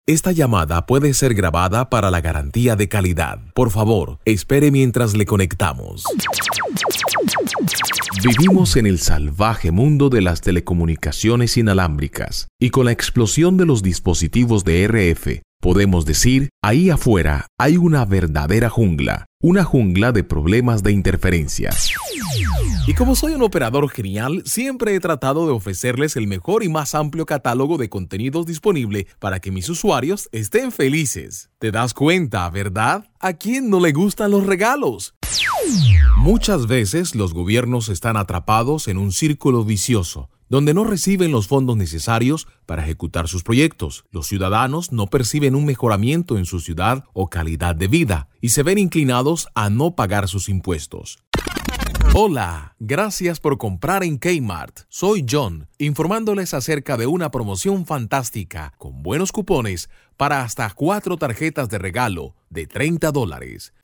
Esta llamada puede ser grabada para la garantía de calidad. Por favor, espere mientras le conectamos. Vivimos en el salvaje mundo de las telecomunicaciones inalámbricas y con la explosión de los dispositivos de RF, podemos decir, ahí afuera hay una verdadera jungla, una jungla de problemas de interferencia. Y como soy un operador genial, siempre he tratado de ofrecerles el mejor y más amplio catálogo de contenidos disponible para que mis usuarios estén felices. ¿Te das cuenta, verdad? ¿A quién no le gustan los regalos? Muchas veces los gobiernos están atrapados en un círculo vicioso, donde no reciben los fondos necesarios para ejecutar sus proyectos. Los ciudadanos no perciben un mejoramiento en su ciudad o calidad de vida y se ven inclinados a no pagar sus impuestos. Hola, gracias por comprar en Kmart. Soy John, informándoles acerca de una promoción fantástica con buenos cupones para hasta 4 tarjetas de regalo de $30.